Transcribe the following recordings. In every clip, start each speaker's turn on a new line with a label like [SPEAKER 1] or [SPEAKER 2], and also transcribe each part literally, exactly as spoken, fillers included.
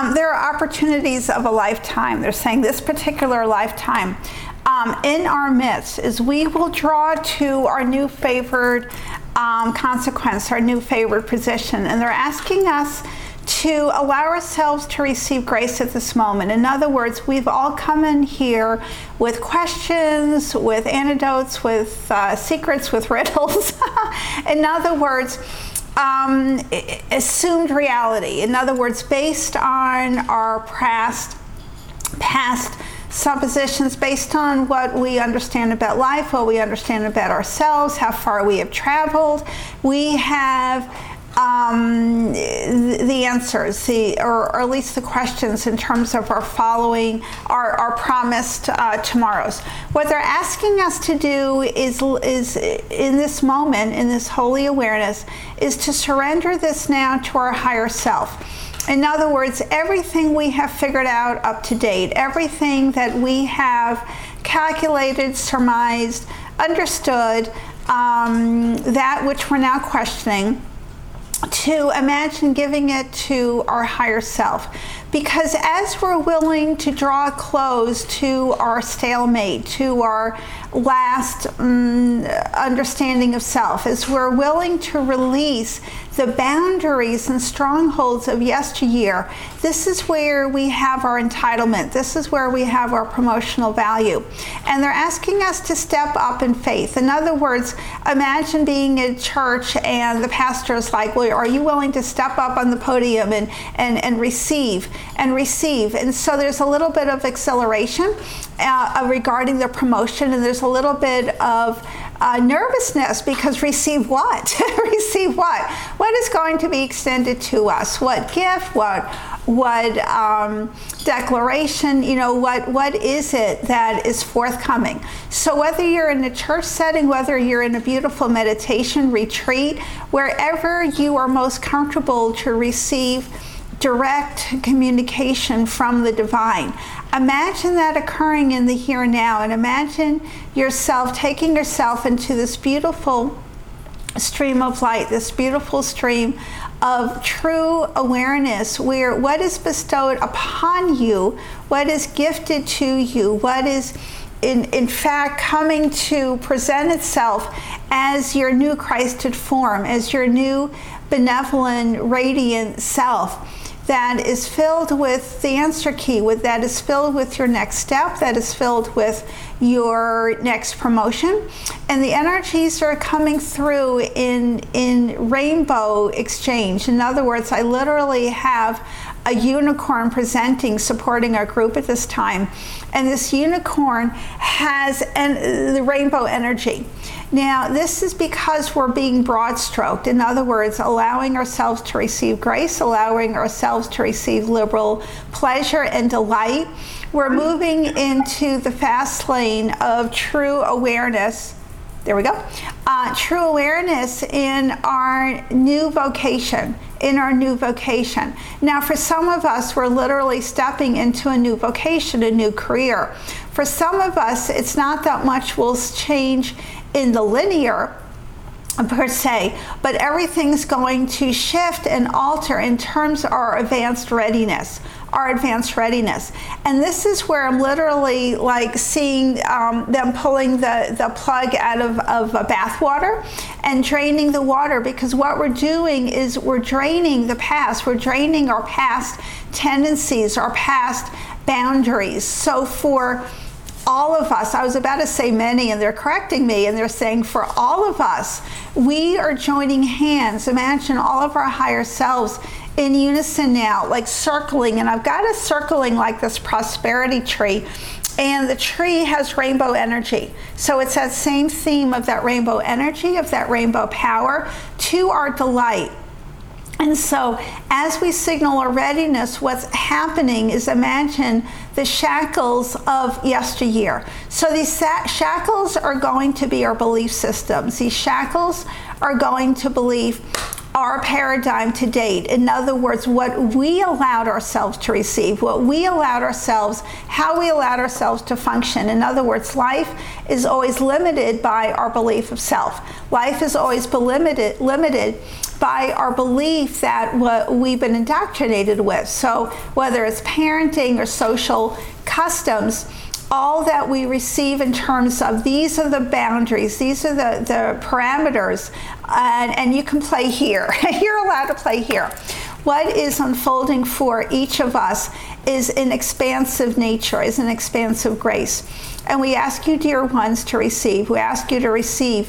[SPEAKER 1] Um, there are opportunities of a lifetime. They're saying this particular lifetime um, in our midst is we will draw to our new favored um, consequence, our new favored position. And they're asking us to allow ourselves to receive grace at this moment. In other words, we've all come in here with questions, with antidotes, with uh, secrets, with riddles. In other words, um, assumed reality. In other words, based on our past, past suppositions, based on what we understand about life, what we understand about ourselves, how far we have traveled, we have Um, the answers, the, or, or at least the questions in terms of our following our, our promised uh, tomorrows. What they're asking us to do is, is in this moment, in this holy awareness, is to surrender this now to our higher self. In other words, everything we have figured out up to date, everything that we have calculated, surmised, understood, um, that which we're now questioning, to imagine giving it to our higher self. Because as we're willing to draw close to our stalemate, to our last um, understanding of self, as we're willing to release the boundaries and strongholds of yesteryear, this is where we have our entitlement. This is where we have our promotional value. And they're asking us to step up in faith. In other words, imagine being in church and the pastor is like, well, are you willing to step up on the podium and, and, and receive and receive? And so there's a little bit of acceleration uh, regarding the promotion, and there's a little bit of Uh, nervousness, because receive what? Receive what? What is going to be extended to us? What gift? What what um, declaration? You know, what what is it that is forthcoming? So whether you're in a church setting, whether you're in a beautiful meditation retreat, wherever you are most comfortable to receive direct communication from the divine, imagine that occurring in the here and now, and imagine yourself taking yourself into this beautiful stream of light, this beautiful stream of true awareness, where what is bestowed upon you, what is gifted to you, what is in, in fact coming to present itself as your new Christed form, as your new benevolent, radiant self, that is filled with the answer key, with that is filled with your next step, that is filled with your next promotion. And the energies are coming through in, in rainbow exchange. In other words, I literally have a unicorn presenting, supporting our group at this time. And this unicorn has an, the rainbow energy. Now, this is because we're being broad-stroked. In other words, allowing ourselves to receive grace, allowing ourselves to receive liberal pleasure and delight. We're moving into the fast lane of true awareness. There we go. Uh, true awareness in our new vocation, in our new vocation. Now, for some of us, we're literally stepping into a new vocation, a new career. For some of us, it's not that much will change in the linear per se, but everything's going to shift and alter in terms of our advanced readiness, our advanced readiness. And this is where I'm literally like seeing um, them pulling the, the plug out of, of a bath water and draining the water, because what we're doing is we're draining the past, we're draining our past tendencies, our past boundaries. So for all of us, I was about to say many, and they're correcting me, and they're saying for all of us, we are joining hands. Imagine all of our higher selves in unison now, like circling, and I've got us circling like this prosperity tree, and the tree has rainbow energy. So it's that same theme of that rainbow energy, of that rainbow power to our delight. And so as we signal our readiness, what's happening is, imagine the shackles of yesteryear. So these shackles are going to be our belief systems. These shackles are going to believe our paradigm to date. In other words, what we allowed ourselves to receive, what we allowed ourselves, how we allowed ourselves to function. In other words, life is always limited by our belief of self. Life is always limited, limited by our belief that what we've been indoctrinated with. So whether it's parenting or social customs, all that we receive in terms of these are the boundaries, these are the, the parameters, and, and you can play here. You're allowed to play here. What is unfolding for each of us is an expansive nature, is an expansive grace. And we ask you, dear ones, to receive. We ask you to receive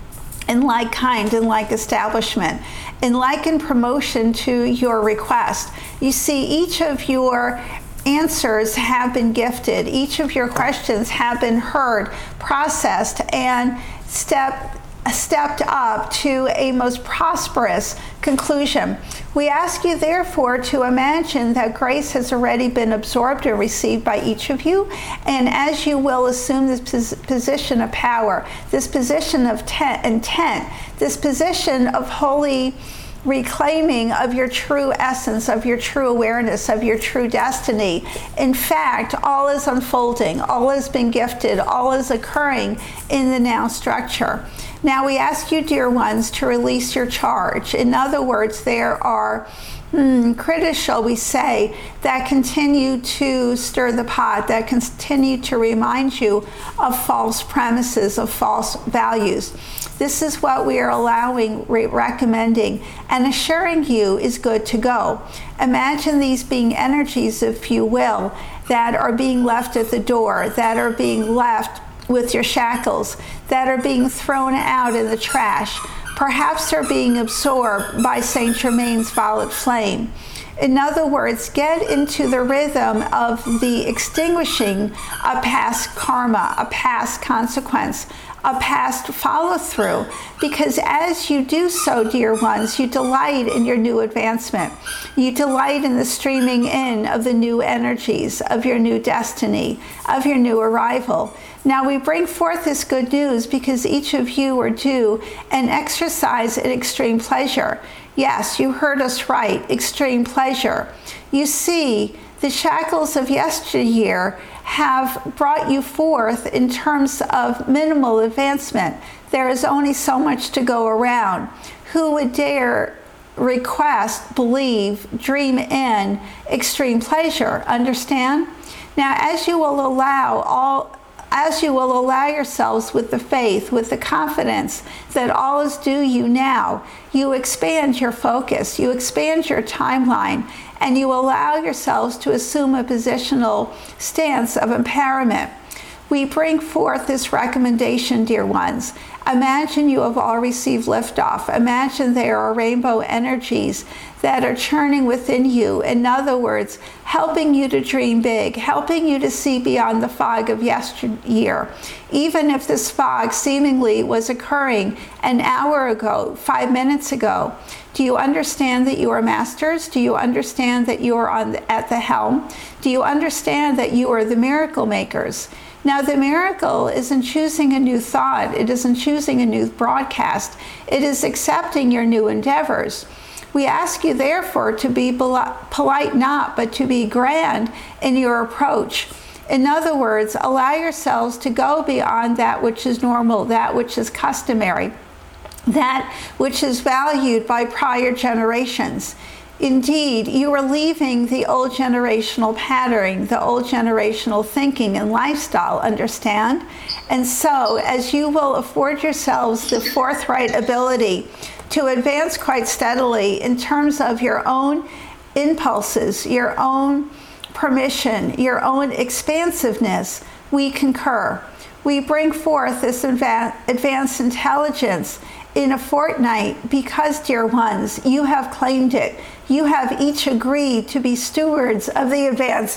[SPEAKER 1] in like kind, in like establishment, in like in promotion to your request. You see, each of your answers have been gifted. Each of your questions have been heard, processed, and step, stepped up to a most prosperous conclusion. We ask you, therefore, to imagine that grace has already been absorbed or received by each of you, and as you will assume this pos- position of power, this position of te- intent, this position of holy reclaiming of your true essence, of your true awareness, of your true destiny. In fact, all is unfolding, all has been gifted, all is occurring in the now structure. Now we ask you, dear ones, to release your charge. In other words, there are Hmm, critics, shall we say, that continue to stir the pot, that continue to remind you of false premises, of false values. This is what we are allowing, re- recommending, and assuring you is good to go. Imagine these being energies, if you will, that are being left at the door, that are being left with your shackles, that are being thrown out in the trash. Perhaps they're being absorbed by Saint Germain's violet flame. In other words, get into the rhythm of the extinguishing a past karma, a past consequence, a past follow-through, because as you do so, dear ones, you delight in your new advancement. You delight in the streaming in of the new energies, of your new destiny, of your new arrival. Now we bring forth this good news because each of you are due an exercise in extreme pleasure. Yes, you heard us right, extreme pleasure. You see, the shackles of yesteryear have brought you forth in terms of minimal advancement. There is only so much to go around. Who would dare request, believe, dream in extreme pleasure? Understand? Now, as you will allow all As you will allow yourselves with the faith, with the confidence that all is due you now, you expand your focus, you expand your timeline, and you allow yourselves to assume a positional stance of empowerment. We bring forth this recommendation, dear ones. Imagine you have all received liftoff. Imagine there are rainbow energies that are churning within you. In other words, helping you to dream big, helping you to see beyond the fog of yesteryear. Even if this fog seemingly was occurring an hour ago, five minutes ago, do you understand that you are masters? Do you understand that you are on the, at the helm? Do you understand that you are the miracle makers? Now, the miracle isn't choosing a new thought. It isn't choosing a new broadcast. It is accepting your new endeavors. We ask you, therefore, to be polite not, but to be grand in your approach. In other words, allow yourselves to go beyond that which is normal, that which is customary, that which is valued by prior generations. Indeed, you are leaving the old generational pattern, the old generational thinking and lifestyle, understand? And so, as you will afford yourselves the forthright ability to advance quite steadily in terms of your own impulses, your own permission, your own expansiveness, we concur. We bring forth this adva- advanced intelligence in a fortnight because, dear ones, you have claimed it. You have each agreed to be stewards of the advanced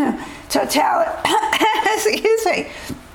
[SPEAKER 1] totality, excuse me,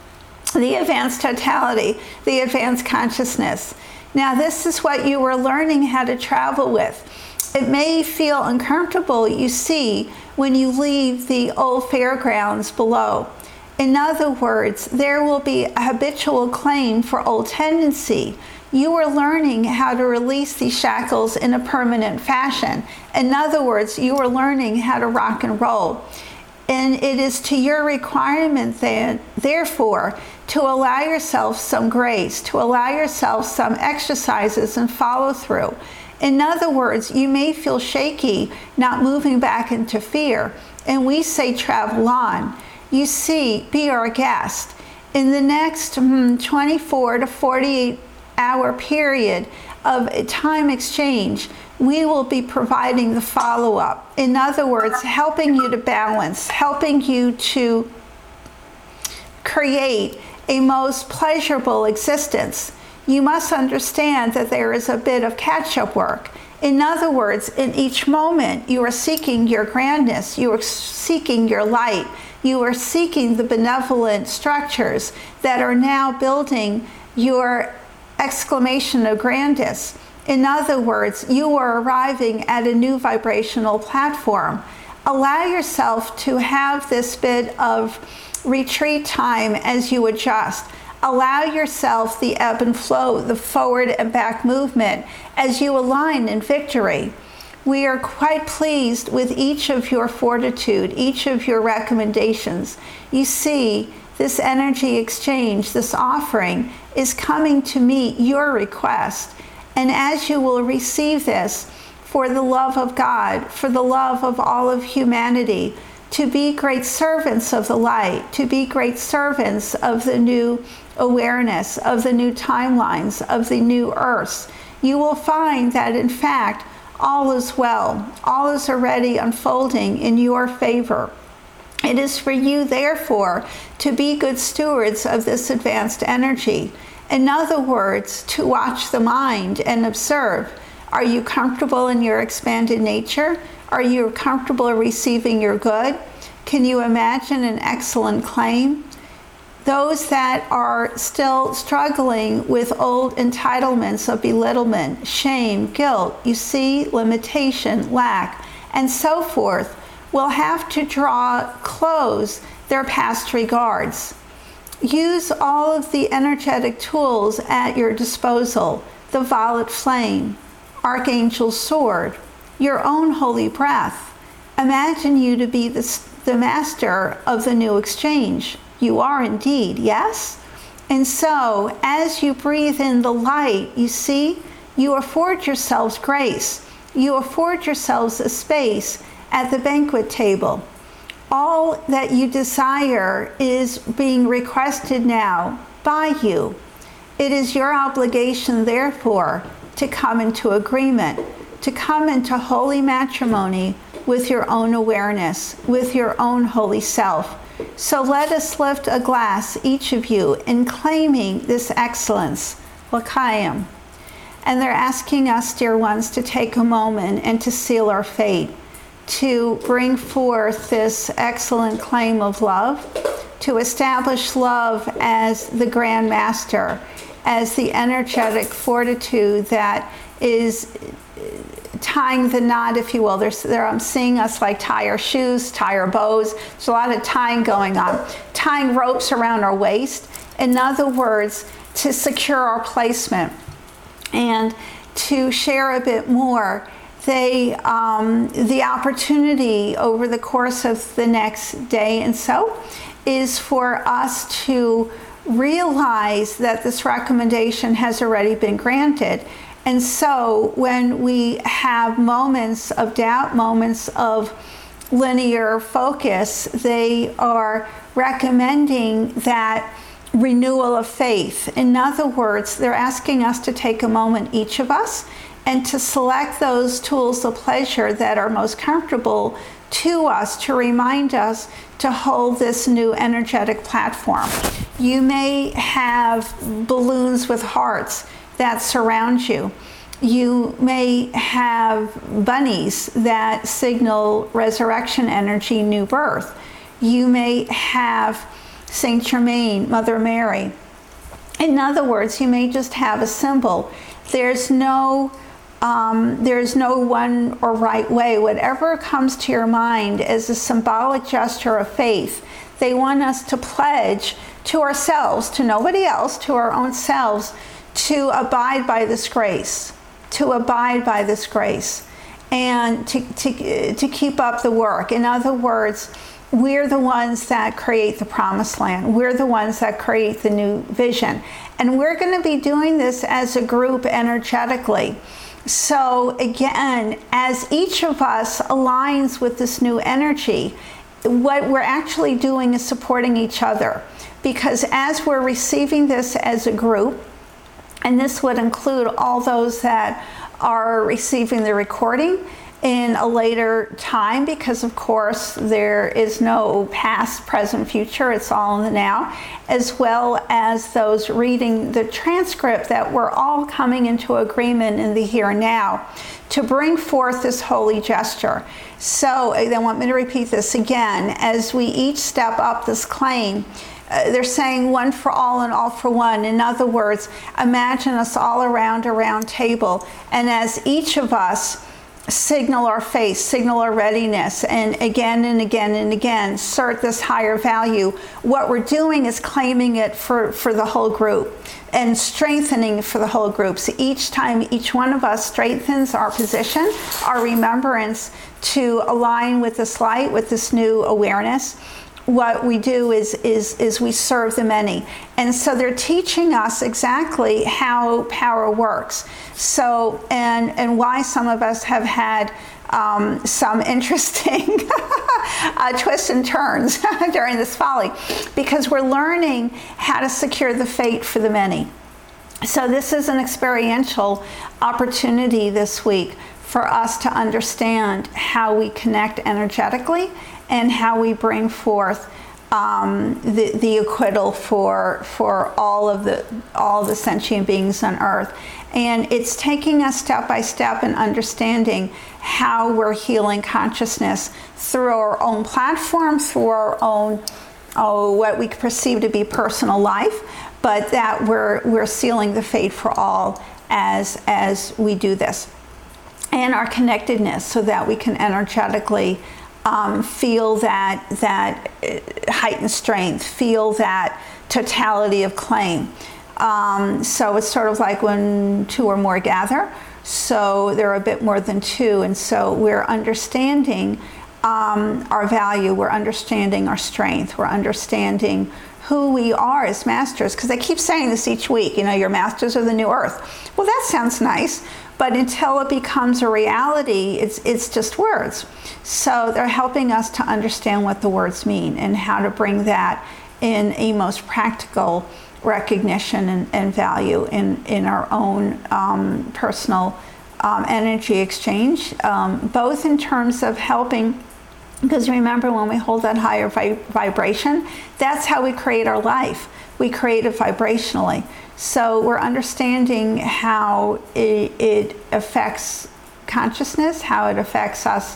[SPEAKER 1] the advanced totality, the advanced consciousness. Now, this is what you are learning how to travel with. It may feel uncomfortable, you see, when you leave the old fairgrounds below. In other words, there will be a habitual claim for old tendency. You are learning how to release these shackles in a permanent fashion. In other words, you are learning how to rock and roll. And it is to your requirement then, therefore, to allow yourself some grace, to allow yourself some exercises and follow through. In other words, you may feel shaky, not moving back into fear. And we say travel on. You see, be our guest. In the next hmm, twenty-four to forty-eight hour period of time exchange, we will be providing the follow-up. In other words, helping you to balance, helping you to create a most pleasurable existence. You must understand that there is a bit of catch-up work. In other words, in each moment, you are seeking your grandness, you are seeking your light, you are seeking the benevolent structures that are now building your exclamation of grandness. In other words, you are arriving at a new vibrational platform. Allow yourself to have this bit of retreat time as you adjust. Allow yourself the ebb and flow, the forward and back movement as you align in victory. We are quite pleased with each of your fortitude, each of your recommendations. You see, this energy exchange, this offering, is coming to meet your request. And as you will receive this, for the love of God, for the love of all of humanity, to be great servants of the light, to be great servants of the new awareness, of the new timelines, of the new earths, you will find that in fact, all is well. All is already unfolding in your favor. It is for you, therefore, to be good stewards of this advanced energy. In other words, to watch the mind and observe. Are you comfortable in your expanded nature? Are you comfortable receiving your good? Can you imagine an excellent claim? Those that are still struggling with old entitlements of belittlement, shame, guilt, you see, limitation, lack, and so forth, will have to draw close their past regards. Use all of the energetic tools at your disposal, the violet flame, Archangel's sword, your own holy breath. Imagine you to be the, the master of the new exchange. You are indeed, yes? And so, as you breathe in the light, you see, you afford yourselves grace. You afford yourselves a space at the banquet table. All that you desire is being requested now by you. It is your obligation, therefore, to come into agreement, to come into holy matrimony with your own awareness, with your own holy self. So let us lift a glass, each of you, in claiming this excellence, L'chaim. And they're asking us, dear ones, to take a moment and to seal our fate, to bring forth this excellent claim of love, to establish love as the Grand Master, as the energetic fortitude that is tying the knot, if you will. There's, there, I'm seeing us like tie our shoes, tie our bows. There's a lot of tying going on. Tying ropes around our waist. In other words, to secure our placement. And to share a bit more, they, um, the opportunity over the course of the next day and so is for us to realize that this recommendation has already been granted. And so when we have moments of doubt, moments of linear focus, they are recommending that renewal of faith. In other words, they're asking us to take a moment, each of us, and to select those tools of pleasure that are most comfortable to us, to remind us to hold this new energetic platform. You may have balloons with hearts that surround you. You may have bunnies that signal resurrection energy, new birth. You may have Saint Germain, Mother Mary. In other words, you may just have a symbol. There's no Um, there's no one or right way. Whatever comes to your mind as a symbolic gesture of faith, they want us to pledge to ourselves, to nobody else, to our own selves, to abide by this grace, to abide by this grace, and to, to, to keep up the work. In other words, we're the ones that create the promised land. We're the ones that create the new vision. And we're going to be doing this as a group energetically. So again, as each of us aligns with this new energy, what we're actually doing is supporting each other. Because as we're receiving this as a group, and this would include all those that are receiving the recording in a later time, because of course there is no past, present, future, it's all in the now, as well as those reading the transcript, that we're all coming into agreement in the here and now to bring forth this holy gesture. So they want me to repeat this again. As we each step up this claim, Uh, they're saying one for all and all for one. In other words, imagine us all around a round table, and as each of us signal our faith, signal our readiness, and again and again and again assert this higher value, what we're doing is claiming it for, for the whole group and strengthening for the whole group. So each time each one of us strengthens our position, our remembrance to align with this light, with this new awareness, what we do is, is, is we serve the many. And so they're teaching us exactly how power works. So, and, and why some of us have had um, some interesting uh, twists and turns during this folly, because we're learning how to secure the fate for the many. So this is an experiential opportunity this week for us to understand how we connect energetically and how we bring forth um, the, the acquittal for for all of the all the sentient beings on Earth. And it's taking us step by step in understanding how we're healing consciousness through our own platform, through our own oh, what we perceive to be personal life, but that we're we're sealing the fate for all as as we do this, and our connectedness, so that we can energetically Um, feel that that heightened strength, feel that totality of claim. Um, so it's sort of like when two or more gather. So there are a bit more than two, and so we're understanding um, our value. We're understanding our strength. We're understanding who we are as masters. Because they keep saying this each week. You know, you're masters of the new earth. Well, that sounds nice. But until it becomes a reality, it's it's just words. So they're helping us to understand what the words mean and how to bring that in a most practical recognition and, and value in, in our own um, personal um, energy exchange, um, both in terms of helping, because remember, when we hold that higher vi- vibration, that's how we create our life. We create it vibrationally. So we're understanding how it, it affects consciousness, how it affects us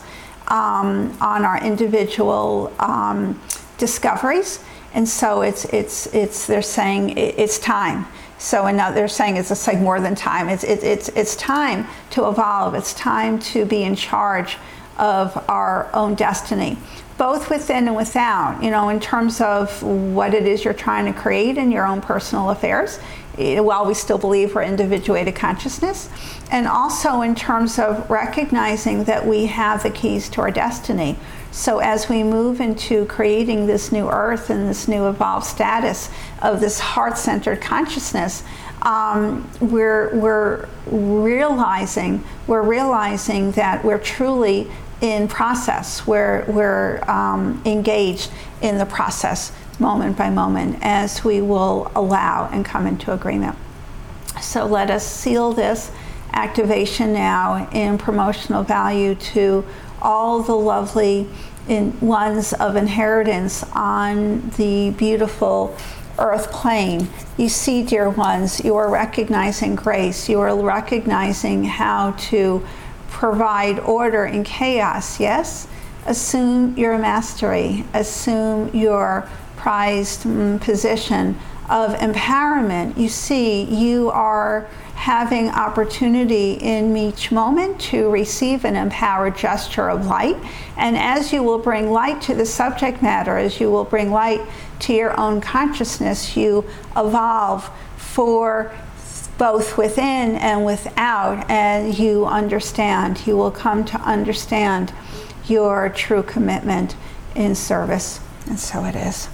[SPEAKER 1] um, on our individual um, discoveries. And so it's it's it's they're saying it's time. So and now they're saying it's just like more than time. It's it, it's it's time to evolve. It's time to be in charge of our own destiny, both within and without, you know, in terms of what it is you're trying to create in your own personal affairs, while we still believe we're individuated consciousness, and also in terms of recognizing that we have the keys to our destiny. So as we move into creating this new earth and this new evolved status of this heart-centered consciousness, um, we're we're realizing we're realizing that we're truly in process. We're we're um, engaged in the process moment by moment, as we will allow and come into agreement. So let us seal this activation now in promotional value to all the lovely in ones of inheritance on the beautiful earth plane. You see, dear ones, you are recognizing grace. You are recognizing how to provide order in chaos. Yes? Assume your mastery. Assume your prized mm, position of empowerment. You see, you are having opportunity in each moment to receive an empowered gesture of light. And as you will bring light to the subject matter, as you will bring light to your own consciousness, you evolve for both within and without, and you understand. You will come to understand your true commitment in service. And so it is.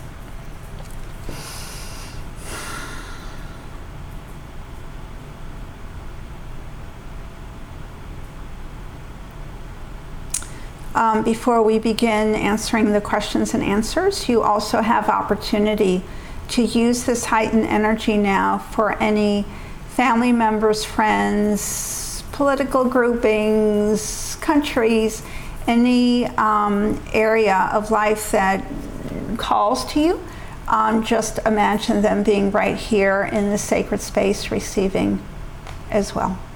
[SPEAKER 1] um, before we begin answering the questions and answers, you also have opportunity to use this heightened energy now for any family members, friends, political groupings, countries, any um, area of life that calls to you. Um, just imagine them being right here in the sacred space receiving as well.